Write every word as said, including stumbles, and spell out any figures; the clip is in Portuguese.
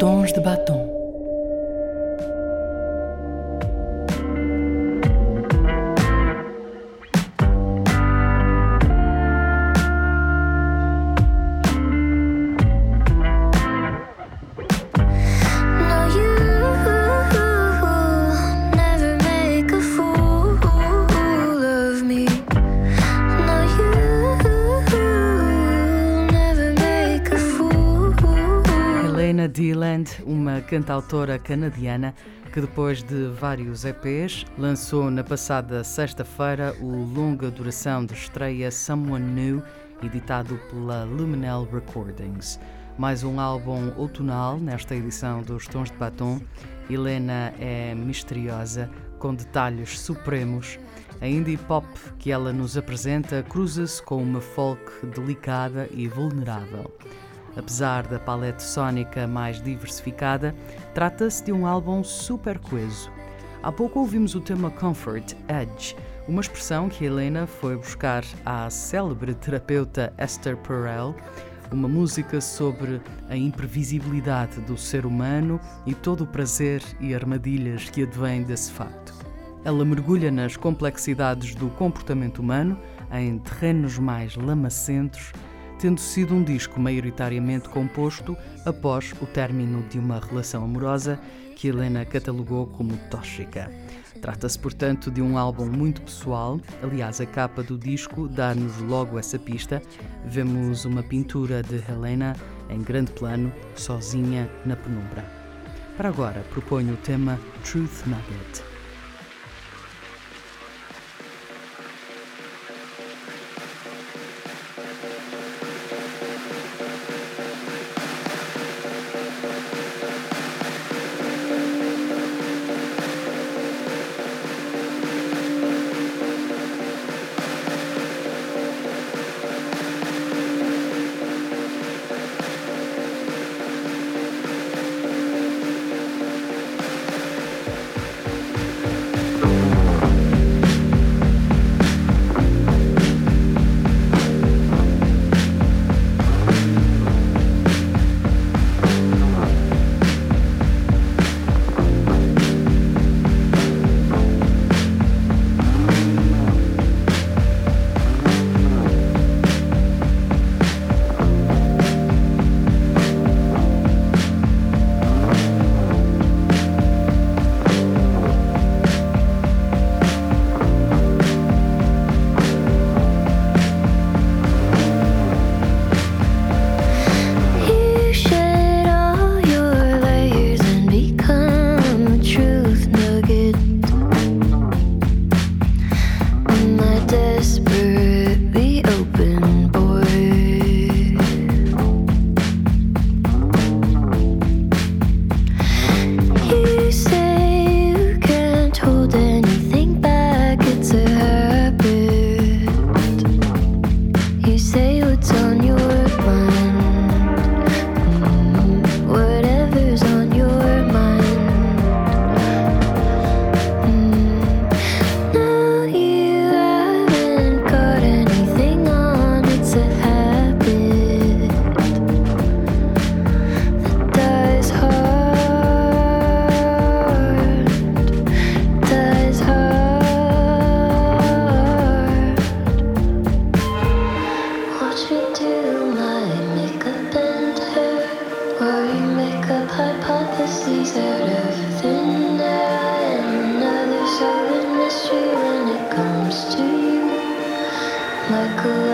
Tons de Batom. Deland, uma cantautora canadiana que depois de vários E Pês lançou na passada sexta-feira o longa duração de estreia Someone New, editado pela Luminel Recordings. Mais um álbum outonal nesta edição dos Tons de Batom. Helena é misteriosa, com detalhes supremos. A indie pop que ela nos apresenta cruza-se com uma folk delicada e vulnerável. Apesar da palete sónica mais diversificada, trata-se de um álbum super coeso. Há pouco ouvimos o tema Comfort, Edge, uma expressão que Helena foi buscar à célebre terapeuta Esther Perel, uma música sobre a imprevisibilidade do ser humano e todo o prazer e armadilhas que advêm desse facto. Ela mergulha nas complexidades do comportamento humano, em terrenos mais lamacentos, tendo sido um disco maioritariamente composto após o término de uma relação amorosa que Helena catalogou como tóxica. Trata-se, portanto, de um álbum muito pessoal. Aliás, a capa do disco dá-nos logo essa pista. Vemos uma pintura de Helena em grande plano, sozinha na penumbra. Para agora, proponho o tema Truth Nugget. Like a